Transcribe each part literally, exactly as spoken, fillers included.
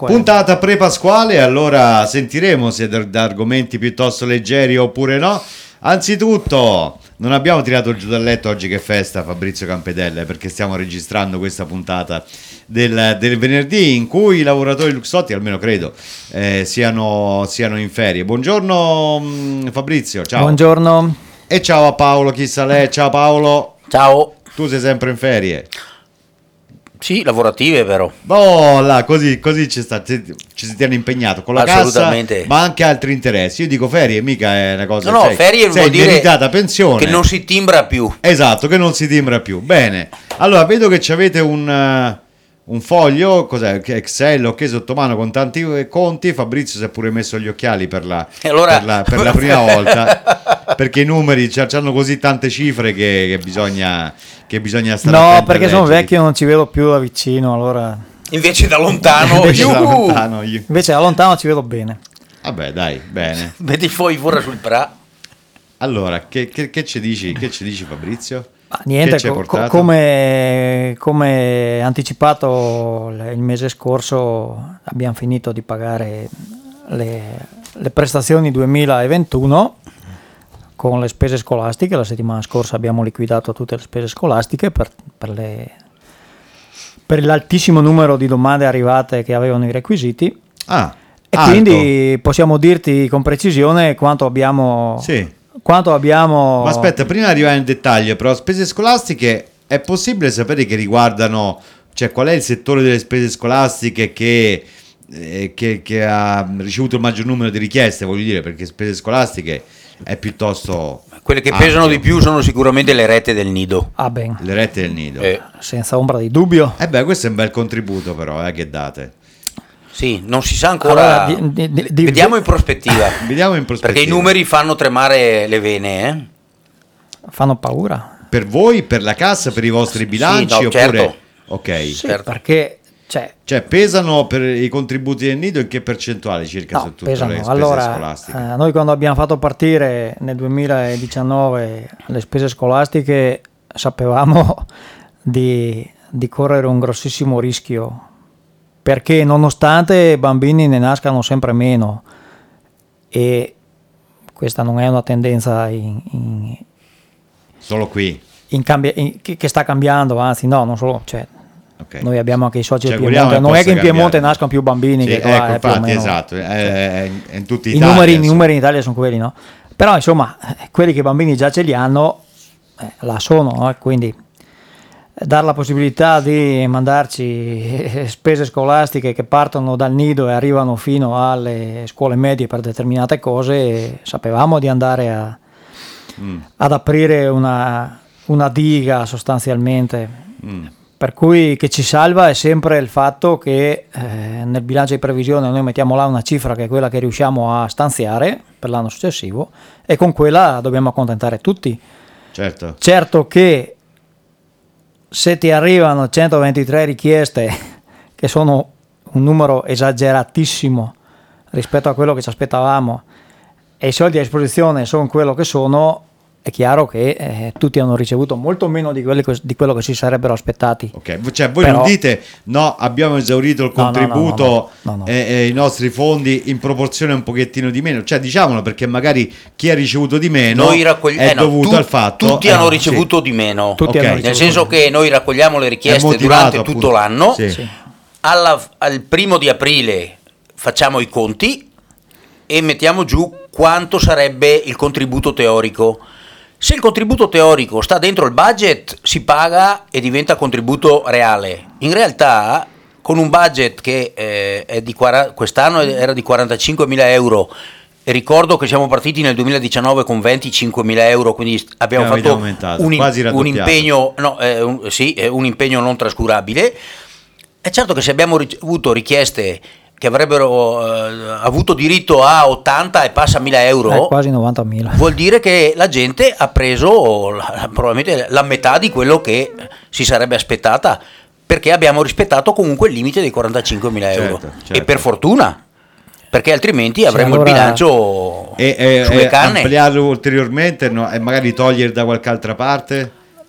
Puntata pre-pasquale, allora sentiremo se da, da argomenti piuttosto leggeri oppure no. Anzitutto, non abbiamo tirato giù dal letto oggi che festa Fabrizio Campedelle, perché stiamo registrando questa puntata del, del venerdì in cui i lavoratori Luxotti, almeno credo, eh, siano, siano in ferie. Buongiorno mh, Fabrizio, ciao. Buongiorno. E ciao a Paolo, chissà lei, ciao Paolo. Ciao. Tu sei sempre in ferie? Sì, lavorative però. Boh, là, così, così ci, sta, ci si tiene impegnato con la cassa, ma anche altri interessi. Io dico ferie, mica è una cosa. No, no, sei, ferie sei vuol dire pensione. Che non si timbra più. Esatto, che non si timbra più. Bene, allora vedo che ci avete un, uh, un foglio, cos'è? Excel, ok, sotto mano con tanti conti. Fabrizio si è pure messo gli occhiali per la, allora... per la, per la prima volta, perché i numeri hanno così tante cifre che, che bisogna... che bisogna stare no, perché sono vecchio e non ci vedo più da vicino, allora invece da lontano invece, da lontano, io. invece da lontano ci vedo bene. Vabbè, dai, bene. Vedi poi fuori sul pra. Allora, che, che, che ci dici, che ci dici Fabrizio? Ma niente, co- co- come, come anticipato il mese scorso abbiamo finito di pagare le, le prestazioni duemilaventuno con le spese scolastiche. La settimana scorsa abbiamo liquidato tutte le spese scolastiche per, per, le, per l'altissimo numero di domande arrivate che avevano i requisiti. Ah, e alto. Quindi possiamo dirti con precisione quanto abbiamo... Sì. Quanto abbiamo... Ma aspetta, prima di arrivare in dettaglio, però spese scolastiche è possibile sapere che riguardano, cioè qual è il settore delle spese scolastiche che, eh, che, che ha ricevuto il maggior numero di richieste, voglio dire, perché spese scolastiche è piuttosto... Quelle che ampio. pesano di più sono sicuramente le rette del nido. Ah ben. Le rette del nido. Eh. Senza ombra di dubbio. Eh beh, questo è un bel contributo però, eh, che date. Sì, non si sa ancora. Allora, di, di, di, Vediamo in prospettiva. Vediamo in prospettiva. Perché i numeri fanno tremare le vene, eh? Fanno paura. Per voi, per la cassa, per i vostri bilanci? Sì, no, oppure... certo. Ok. Sì, certo. perché... Cioè, Cioè pesano per i contributi del nido in che percentuale circa no, su tutte pesano. le spese allora, scolastiche? Eh, noi quando abbiamo fatto partire nel duemiladiciannove le spese scolastiche sapevamo di, di correre un grossissimo rischio, perché nonostante i bambini ne nascano sempre meno, e questa non è una tendenza in, in, Solo qui? in cambi- in, che, che sta cambiando, anzi no, non solo... Cioè, Okay. Noi abbiamo anche i soci cioè, del Piemonte, non è che in Piemonte cambiare. nascono più bambini, Sì, che qua ecco, è più o infatti, meno... esatto, è, è in, è in tutti I Italia, numeri, i numeri in Italia sono quelli, no? Però insomma, quelli che i bambini già ce li hanno, eh, là sono, no? Quindi dare la possibilità di mandarci spese scolastiche che partono dal nido e arrivano fino alle scuole medie per determinate cose, sapevamo di andare a, mm. ad aprire una, una diga sostanzialmente. Mm. Per cui che ci salva è sempre il fatto che eh, nel bilancio di previsione noi mettiamo là una cifra che è quella che riusciamo a stanziare per l'anno successivo, e con quella dobbiamo accontentare tutti. Certo. Certo che se ti arrivano centoventitré richieste, che sono un numero esageratissimo rispetto a quello che ci aspettavamo, e i soldi a disposizione sono quello che sono, è chiaro che eh, tutti hanno ricevuto molto meno di, quelli, di quello che si sarebbero aspettati. Ok, cioè voi Però, non dite no, abbiamo esaurito il contributo, no, no, no, no, no, no. E, e i nostri fondi in proporzione un pochettino di meno, cioè diciamolo, perché magari chi ha ricevuto di meno noi raccogli- è eh no, dovuto tu, al fatto tutti eh, hanno no, ricevuto sì. di meno, Tutti okay. hanno nel ricevuto senso che noi raccogliamo le richieste motivato, durante appunto. tutto l'anno, sì. Sì. Alla, al primo di aprile facciamo i conti e mettiamo giù quanto sarebbe il contributo teorico. Se il contributo teorico sta dentro il budget, si paga e diventa contributo reale. In realtà, con un budget che eh, è di quaranta, quest'anno era di quarantacinquemila euro, e ricordo che siamo partiti nel duemiladiciannove con venticinquemila euro, quindi abbiamo Che fatto un, quasi un impegno, no, eh, un, sì, un impegno non trascurabile. È certo che se abbiamo ricevuto richieste che avrebbero eh, avuto diritto a ottanta e passa mila euro, eh, quasi novantamila, vuol dire che la gente ha preso la, probabilmente la metà di quello che si sarebbe aspettata, perché abbiamo rispettato comunque il limite dei quarantacinquemila euro, certo, certo. e per fortuna, perché altrimenti sì, avremmo allora... il bilancio e, e, sulle e canne. Ampliarlo ulteriormente, no? E magari togliere da qualche altra parte.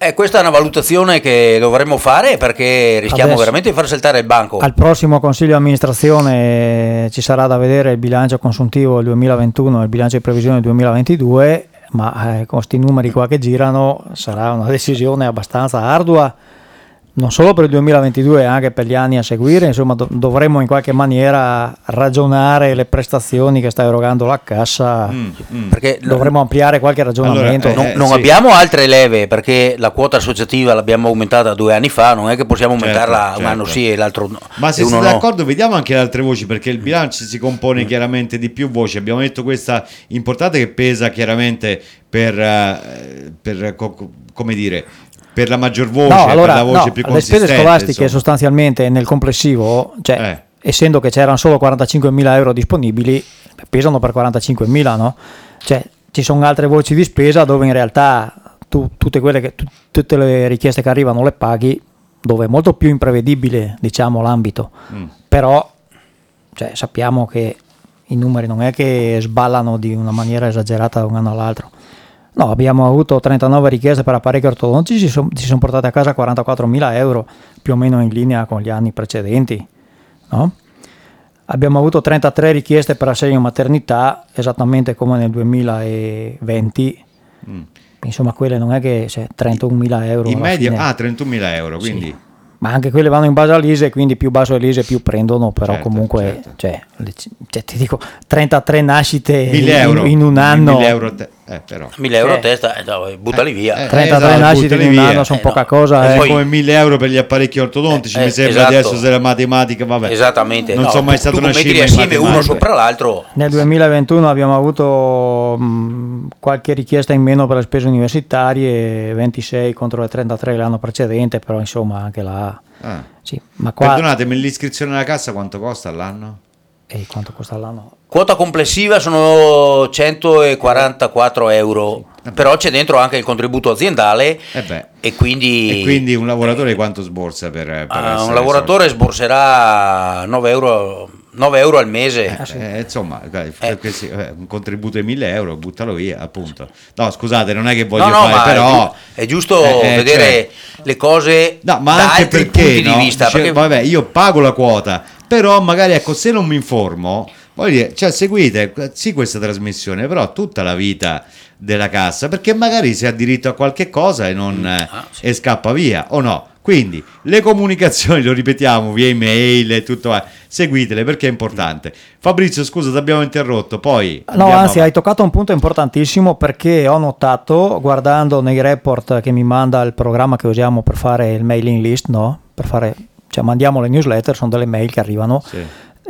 Eh, questa è una valutazione che dovremmo fare perché rischiamo Adesso, veramente di far saltare il banco. Al prossimo consiglio di amministrazione ci sarà da vedere il bilancio consuntivo del duemilaventuno e il bilancio di previsione del duemilaventidue, ma eh, con questi numeri qua che girano sarà una decisione abbastanza ardua, non solo per il duemilaventidue, anche per gli anni a seguire. Insomma, do- dovremmo in qualche maniera ragionare le prestazioni che sta erogando la cassa, Mm, mm. Perché dovremmo ampliare qualche ragionamento. Allora, non, eh, non sì. abbiamo altre leve perché la quota associativa l'abbiamo aumentata due anni fa, non è che possiamo Certo, aumentarla un certo. anno sì e l'altro no. Ma se e uno siete no. d'accordo, vediamo anche le altre voci, perché il bilancio si compone chiaramente di più voci. Abbiamo detto questa importante che pesa chiaramente per, eh, per co- co- come dire, per la maggior voce, No, allora, per la voce no, più le consistente. spese scolastiche insomma. sostanzialmente nel complessivo, cioè, Eh. essendo che c'erano solo quarantacinquemila euro disponibili, pesano per quarantacinquemila, no? Cioè, ci sono altre voci di spesa dove in realtà tu, tutte, quelle che, tu, tutte le richieste che arrivano le paghi, dove è molto più imprevedibile, diciamo, l'ambito. Mm. Però cioè, sappiamo che i numeri non è che sballano di una maniera esagerata da un anno all'altro. No, abbiamo avuto trentanove richieste per apparecchi ortodontici, si sono son portate a casa quarantaquattromila euro, più o meno in linea con gli anni precedenti, no? Abbiamo avuto trentatré richieste per assegno maternità, esattamente come nel duemilaventi. Mm. Insomma, quelle non è che cioè, trentunomila euro. In alla media, fine. ah, trentunomila euro, quindi... Sì. Ma anche quelle vanno in base all'I S E, quindi più basso è l'I S E più prendono, però Certo, comunque, certo. Cioè, le- cioè, ti dico, trentatré nascite mille euro. in, in un anno. mille euro te- eh, però. mille euro a Eh. testa, eh, no, buttali via. eh, trentatré esatto, nascite buttali in un via. anno sono Eh, poca no. cosa. È eh. poi- come mille euro per gli apparecchi ortodontici, Eh, mi sembra esatto. adesso se la matematica, vabbè. Esattamente. Non no, sono mai tu- stato tu una mettili scimmia in assieme uno matematica. sopra l'altro. Nel duemilaventuno abbiamo avuto mh, qualche richiesta in meno per le spese universitarie, ventisei contro le trentatré l'anno precedente, però insomma anche là... Ah. Sì, ma qua... Perdonatemi, l'iscrizione alla cassa quanto costa all'anno? E quanto costa l'anno? Quota complessiva sono centoquarantaquattro euro, però c'è dentro anche il contributo aziendale Eh beh. e quindi, E quindi un lavoratore quanto sborsa per, per ah, essere un lavoratore sborserà nove euro, nove euro al mese. Eh, eh, insomma, eh, perché sì, eh, un contributo di mille euro, buttalo via, appunto. No, scusate, non è che voglio No, no, fare, ma però... è giusto eh, eh, vedere cioè- le cose No, ma da anche altri perché, punti no? di vista. Dice, perché- vabbè, io pago la quota, però magari, ecco, se non mi informo, voglio dire, cioè, seguite, sì, questa trasmissione, però tutta la vita della cassa, perché magari si ha diritto a qualche cosa e non eh, Ah, sì. e scappa via, o no? Quindi le comunicazioni, lo ripetiamo, via email e tutto, eh, seguitele perché è importante. Fabrizio, scusa, ti abbiamo interrotto, poi... No, andiamo anzi, avanti. hai toccato un punto importantissimo, perché ho notato, guardando nei report che mi manda il programma che usiamo per fare il mailing list, no? Per fare, cioè mandiamo le newsletter, sono delle mail che arrivano. Sì.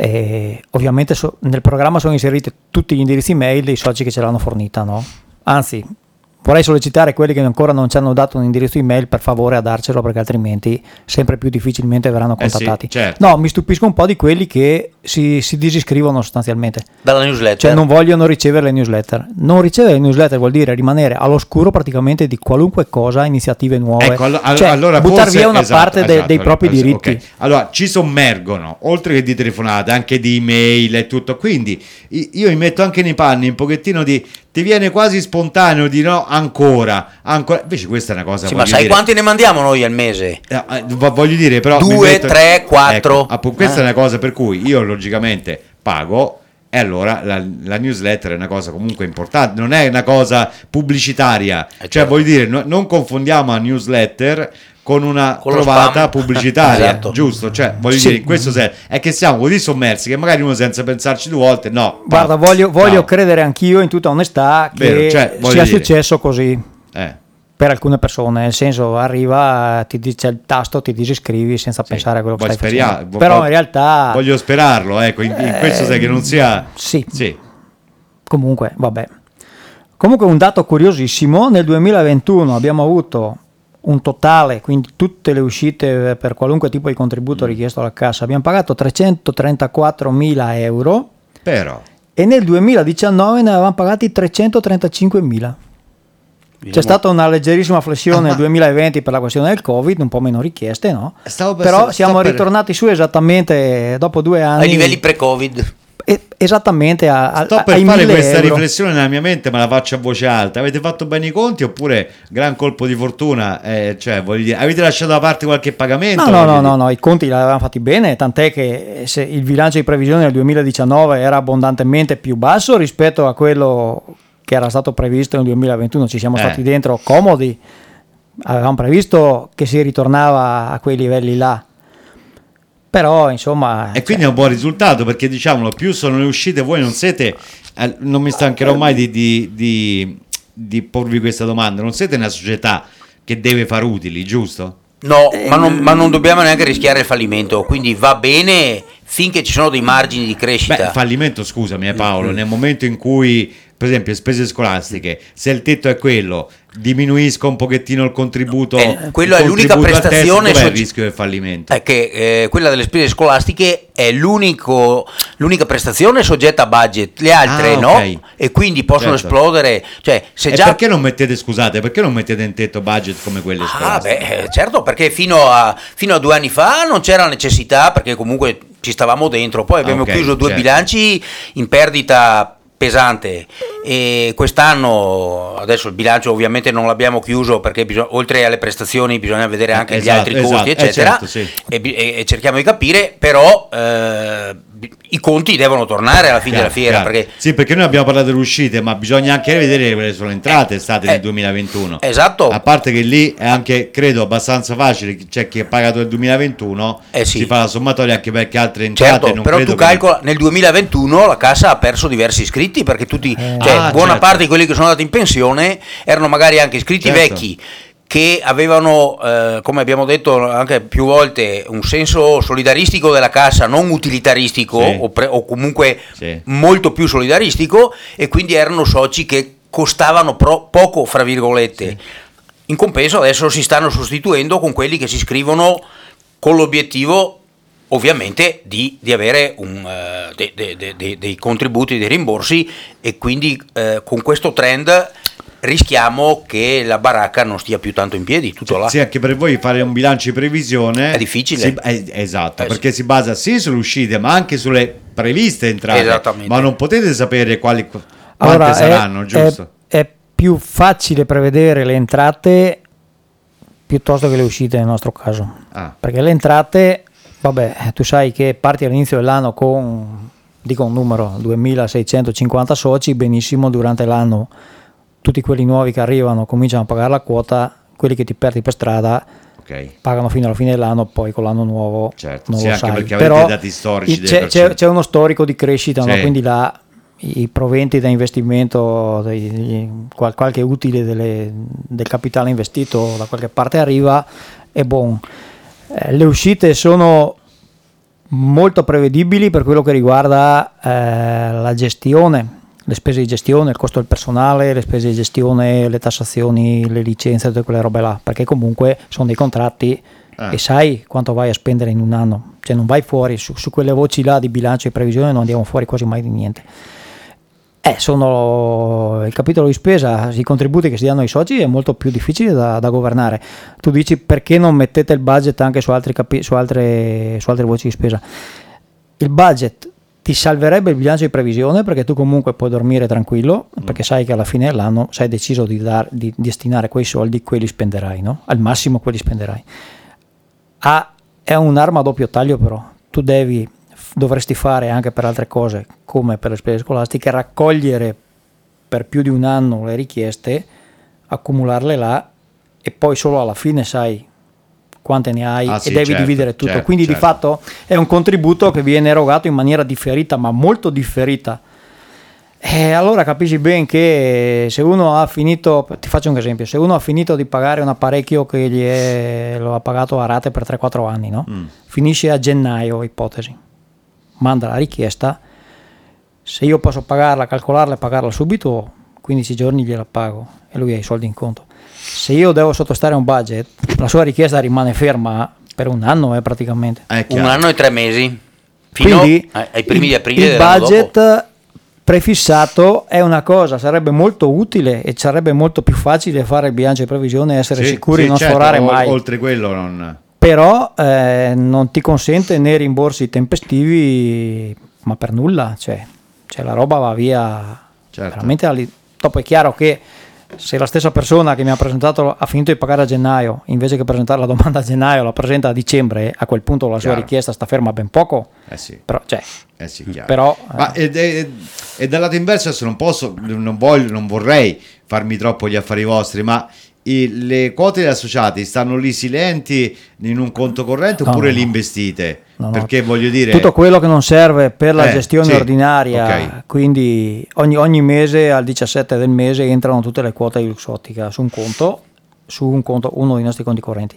E ovviamente so- nel programma sono inseriti tutti gli indirizzi mail dei soci che ce l'hanno fornita, no? Anzi, vorrei sollecitare quelli che ancora non ci hanno dato un indirizzo email, per favore a darcelo, perché altrimenti sempre più difficilmente verranno Eh sì, contattati. certo. No, mi stupisco un po' di quelli che si, si disiscrivono sostanzialmente, dalla newsletter. cioè non vogliono ricevere le newsletter. Non ricevere le newsletter vuol dire rimanere all'oscuro praticamente di qualunque cosa, iniziative nuove, Ecco, allo- cioè allora buttar forse- via una esatto, parte de- esatto, dei propri allora, diritti. ok. Allora ci sommergono, oltre che di telefonate, anche di email e tutto. Quindi i- io mi metto anche nei panni un pochettino di... Ti viene quasi spontaneo di no, ancora, ancora. Invece questa è una cosa... Sì, ma voglio sai dire- quanti ne mandiamo noi al mese? Eh, eh, vo- voglio dire, però... Due, mi metto- tre, quattro. Ecco, appunto, questa Eh. è una cosa per cui io logicamente pago. E allora la, la newsletter è una cosa comunque importante, non è una cosa pubblicitaria. Eh, Cioè, certo. voglio dire, no- non confondiamo la newsletter con una Con lo trovata spam. pubblicitaria, Esatto. giusto? Cioè, voglio Sì. dire, in questo senso è che siamo così sommersi che magari uno senza pensarci due volte, no. Guarda, pa- voglio, voglio ciao. credere anch'io in tutta onestà che Vero, cioè, voglio sia dire- successo così Eh, per alcune persone, nel senso arriva, ti dice il tasto, ti disiscrivi senza sì. pensare a quello che Voglio stai speria- facendo. vo- Però vo- in realtà voglio sperarlo, ecco, in, in questo sai che non sia... sì. Sì. Comunque, vabbè. Comunque un dato curiosissimo, nel duemilaventuno abbiamo avuto un totale, quindi tutte le uscite per qualunque tipo di contributo richiesto alla cassa, abbiamo pagato trecentotrentaquattromila euro Però... e nel duemiladiciannove ne avevamo pagati trecentotrentacinquemila. C'è stata una leggerissima flessione Ah, ma- nel duemilaventi per la questione del Covid, un po' meno richieste, no? Stavo per- Però sto siamo per- ritornati su esattamente dopo due anni Ai livelli pre-Covid. esattamente a, a, sto per ai fare mille questa euro. riflessione nella mia mente, ma la faccio a voce alta. Avete fatto bene i conti oppure gran colpo di fortuna? Eh, cioè, voglio dire, avete lasciato da parte qualche pagamento? No, no, no, Voglio no, dire- no, i conti li avevamo fatti bene, tant'è che se il bilancio di previsione del duemiladiciannove era abbondantemente più basso rispetto a quello che era stato previsto nel duemilaventuno, ci siamo Eh. stati dentro comodi, avevamo previsto che si ritornava a quei livelli là, però insomma... E quindi cioè, è un buon risultato, perché diciamolo, più sono le uscite, voi non siete, eh, non mi stancherò mai di, di, di, di porvi questa domanda, non siete una società che deve far utili, giusto? No, ma non, ma non dobbiamo neanche rischiare il fallimento, quindi va bene finché ci sono dei margini di crescita. Beh, fallimento, scusami eh, Paolo, nel momento in cui, per esempio, spese scolastiche, se il tetto è quello, diminuisco un pochettino il contributo, Eh, quello il è l'unica contributo a test, prestazione dov'è il soci- rischio del fallimento? È che eh, quella delle spese scolastiche è l'unico, l'unica prestazione soggetta a budget, le altre Ah, no, ok. e quindi possono Certo. esplodere. Cioè, se E già perché non mettete, scusate, perché non mettete in tetto budget come quelle Ah, scolastiche? beh, eh, certo, perché fino a, fino a due anni fa non c'era necessità, perché comunque ci stavamo dentro, poi abbiamo Ah, ok, chiuso due certo. bilanci in perdita pesante e quest'anno adesso il bilancio ovviamente non l'abbiamo chiuso perché bisog- oltre alle prestazioni bisogna vedere anche gli Esatto, altri costi esatto, eh, eccetera certo, sì. e, bi- e- e cerchiamo di capire, però eh, bi- i conti devono tornare alla fine Chiaro, della fiera, chiaro. perché Sì, perché noi abbiamo parlato delle uscite, ma bisogna anche vedere quelle sono entrate state eh, nel duemilaventuno. esatto. A parte che lì è anche, credo, abbastanza facile, c'è chi ha pagato nel duemilaventuno, Eh sì. si fa la sommatoria anche perché altre entrate Certo, non però credo tu che- calcola, nel duemilaventuno la Cassa ha perso diversi iscritti perché tutti, Eh. cioè, Ah, buona certo. parte di quelli che sono andati in pensione erano magari anche iscritti Certo. vecchi che avevano, eh, come abbiamo detto anche più volte, un senso solidaristico della Cassa, non utilitaristico Sì. o, pre- o comunque Sì. molto più solidaristico, e quindi erano soci che costavano pro- poco, fra virgolette. In compenso adesso si stanno sostituendo con quelli che si iscrivono con l'obiettivo ovviamente di, di avere un, eh, de- de- de- de- dei contributi, dei rimborsi, e quindi eh, con questo trend rischiamo che la baracca non stia più tanto in piedi, tutto là. Sì, anche per voi fare un bilancio di previsione È difficile. si- eh, esatto, Eh, perché si basa sì sulle uscite, ma anche sulle previste entrate. Esattamente. Ma non potete sapere quali quante Allora, è- saranno, giusto? È, è più facile prevedere le entrate piuttosto che le uscite nel nostro caso. Ah. Perché le entrate, vabbè, tu sai che parti all'inizio dell'anno con, dico un numero, duemilaseicentocinquanta soci, benissimo, durante l'anno tutti quelli nuovi che arrivano cominciano a pagare la quota, quelli che ti perdi per strada Ok. pagano fino alla fine dell'anno, poi con l'anno nuovo Certo, non sì, lo anche sai. perché avete Però i dati storici i- delle c'è, persone. c'è, c'è uno storico di crescita, no? Sì. Quindi là i proventi da investimento, dei- degli- qual- qualche utile delle- del capitale investito da qualche parte arriva, è buon. Eh, le uscite sono molto prevedibili per quello che riguarda eh, la gestione, le spese di gestione, il costo del personale, le spese di gestione, le tassazioni, le licenze, tutte quelle robe là, perché comunque sono dei contratti Ah. e sai quanto vai a spendere in un anno, cioè non vai fuori su, su quelle voci là di bilancio e previsione, non andiamo fuori quasi mai di niente. Eh, sono il capitolo di spesa, i contributi che si danno ai soci è molto più difficile da, da governare. Tu dici perché non mettete il budget anche su, altri capi- su, altre, su altre voci di spesa? Il budget ti salverebbe il bilancio di previsione perché tu comunque puoi dormire tranquillo, perché sai che alla fine dell'anno sei deciso di, dar, di destinare quei soldi, quelli spenderai, no? Al massimo quelli spenderai. Ah, è un'arma a doppio taglio però, tu devi dovresti fare anche per altre cose come per le spese scolastiche, raccogliere per più di un anno le richieste, accumularle là e poi solo alla fine sai quante ne hai Ah, e sì, devi certo, dividere tutto, certo, quindi certo. di fatto è un contributo che viene erogato in maniera differita, ma molto differita. E allora capisci ben che se uno ha finito, ti faccio un esempio, se uno ha finito di pagare un apparecchio che gli è, lo ha pagato a rate per tre quattro anni, no? Mm. Finisce a gennaio, ipotesi, manda la richiesta, se io posso pagarla, calcolarla e pagarla subito, quindici giorni gliela pago e lui ha i soldi in conto. Se io devo sottostare a un budget, la sua richiesta rimane ferma per un anno eh, praticamente. È Un chiaro. anno e tre mesi, fino Quindi ai ai primi il, di aprile il dell'anno budget dopo. prefissato è una cosa, sarebbe molto utile e sarebbe molto più facile fare il bilancio di previsione e essere Sì, sicuri sì, di non certo, sforare o- mai. Oltre quello non... Però eh, non ti consente né rimborsi tempestivi ma per nulla, cioè, cioè la roba va via Certo. veramente. Ali- Dopo è chiaro che se la stessa persona che mi ha presentato ha finito di pagare a gennaio, invece che presentare la domanda a gennaio la presenta a dicembre, a quel punto la sua Chiaro. richiesta sta ferma ben poco. Eh sì. Però, cioè, Eh sì, chiaro. però Ma eh, ed- ed- e dal lato inverso adesso non posso, non voglio, non vorrei farmi troppo gli affari vostri, ma i- le quote degli associati stanno lì silenti in un conto corrente No, oppure no, li no. investite? No, no. Perché voglio dire, tutto quello che non serve per la Eh, gestione sì, ordinaria, ok. quindi ogni, ogni mese al diciassette del mese entrano tutte le quote di Luxottica su un conto, su un conto, uno dei nostri conti correnti,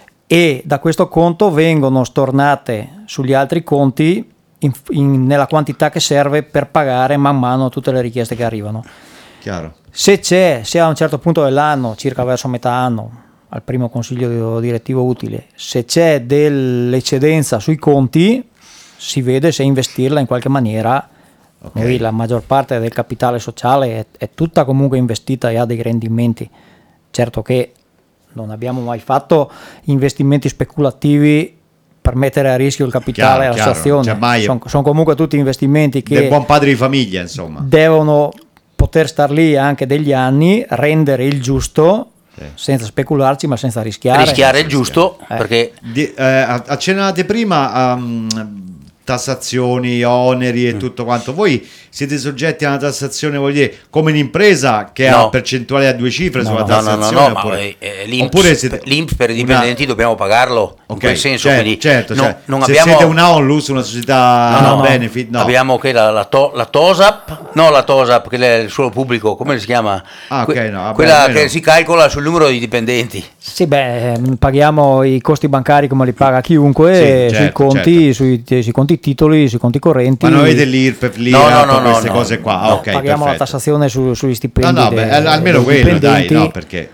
e da questo conto vengono stornate sugli altri conti in- in- nella quantità che serve per pagare man mano tutte le richieste che arrivano. chiaro. Se c'è, se a un certo punto dell'anno, circa verso metà anno, al primo consiglio direttivo utile, se c'è dell'eccedenza sui conti, si vede se investirla in qualche maniera. Ok. Noi la maggior parte del capitale sociale è, è tutta comunque investita e ha dei rendimenti. Certo che non abbiamo mai fatto investimenti speculativi per mettere a rischio il capitale Chiaro, all'associazione. chiaro, cioè mai- Sono, sono comunque tutti investimenti che Del buon padre di famiglia, insomma. devono poter star lì anche degli anni, rendere il giusto, Sì. senza specularci ma senza rischiare. rischiare il giusto, Eh. perché Di- eh, accennate prima a mm, tassazioni, oneri e tutto quanto. Voi siete soggetti a una tassazione, voglio dire, come un'impresa che No. ha percentuali a due cifre No, sulla no, no, no, tassazione? no, no, ma oppure, eh, l'I N P S, oppure siete l'I N P S per i una- dipendenti dobbiamo pagarlo, in Ok, quel senso, certo, quindi certo, non, certo. non Se abbiamo... siete una onlus, una società No, no, no. benefit, no. Abbiamo che la, la, to- la TOSAP, no la TOSAP, che è il suolo pubblico, come si chiama? Ah, ok, no, vabbè, quella almeno- che si calcola sul numero di dipendenti. Sì, beh, ehm, paghiamo i costi bancari come li paga chiunque, Sì, eh, sui certo, conti, sui, sui conti titoli, sui conti correnti. Ma non avete l'I R P F, l'I R A P, No, no, no, queste no, cose qua? Ah, no. ok, Paghiamo la perfetto. tassazione su- sugli No, stipendi. no, de- beh, almeno dei quello, dai, dipendenti. no, perché...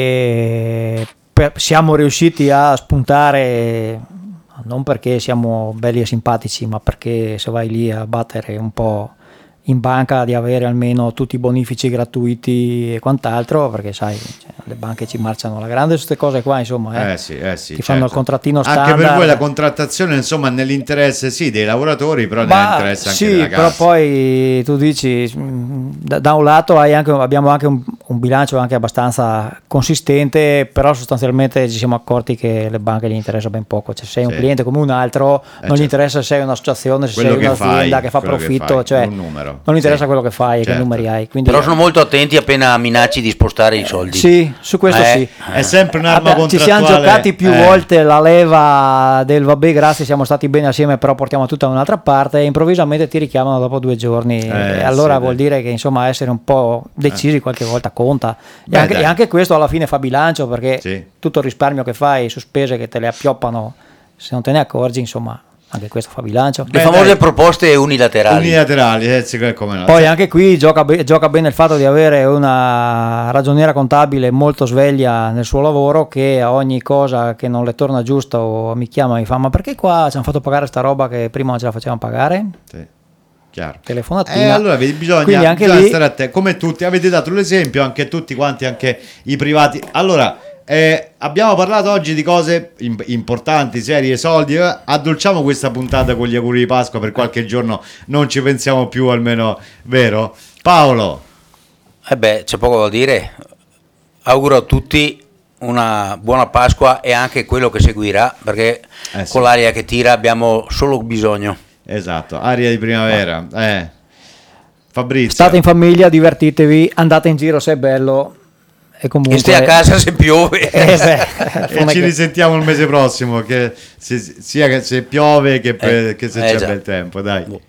E per- siamo riusciti a spuntare, non perché siamo belli e simpatici, ma perché se vai lì a battere un po' in banca di avere almeno tutti i bonifici gratuiti e quant'altro, perché sai, cioè, le banche ci marciano alla grande su queste cose qua, insomma, eh. Eh sì, eh sì, ti fanno certo. il contrattino Anche standard. per voi la contrattazione, insomma, nell'interesse sì dei lavoratori, però Ma nell'interesse anche sì, della però cassa. poi tu dici, mh, da, da un lato hai anche, abbiamo anche un, un bilancio anche abbastanza consistente, però sostanzialmente ci siamo accorti che le banche gli interessa ben poco, cioè se sei un Sì. cliente come un altro, Eh, non certo. gli interessa se sei un'associazione, se Quello sei che un'azienda fai, che fa quello che profitto, fai, cioè un numero. non gli interessa Sì. quello che fai e che Certo. numeri hai. Quindi, Però sono molto attenti appena minacci di spostare i soldi. sì, su questo Eh, sì. È sempre un'arma Vabbè, ci contrattuale. siamo giocati più eh, volte la leva del vabbè grazie siamo stati bene assieme però portiamo tutta da un'altra parte e improvvisamente ti richiamano dopo due giorni Eh, e allora sì, vuol dai. dire che insomma essere un po' decisi qualche volta conta e Beh, anche, dai. e anche questo alla fine fa bilancio perché Sì. tutto il risparmio che fai su spese che te le appioppano se non te ne accorgi insomma anche questo fa bilancio. Le Beh, famose dai. proposte unilaterali. unilaterali, eh, sì, come no. Poi anche qui gioca, be- gioca bene il fatto di avere una ragioniera contabile molto sveglia nel suo lavoro che a ogni cosa che non le torna giusta o mi chiama e mi fa ma perché qua ci hanno fatto pagare sta roba che prima non ce la facevano pagare? Sì, chiaro. Telefonatina. Eh, allora vedi, bisogna, Quindi anche bisogna lì- stare attenti, come tutti, avete dato l'esempio anche tutti quanti, anche i privati. Allora, eh, abbiamo parlato oggi di cose im- importanti, serie, soldi, eh, addolciamo questa puntata con gli auguri di Pasqua, per qualche giorno non ci pensiamo più, almeno, vero? Paolo, Eh beh, c'è poco da dire. Auguro a tutti una buona Pasqua e anche quello che seguirà, perché Eh sì. con l'aria che tira abbiamo solo bisogno. esatto, aria di primavera, eh. Fabrizio, State in famiglia, divertitevi, andate in giro se è bello e comunque E stai a casa se piove. Eh, beh, e non è ci che- risentiamo il mese prossimo, che se- sia che se piove che, per- Eh, che se eh, c'è già. bel tempo, dai.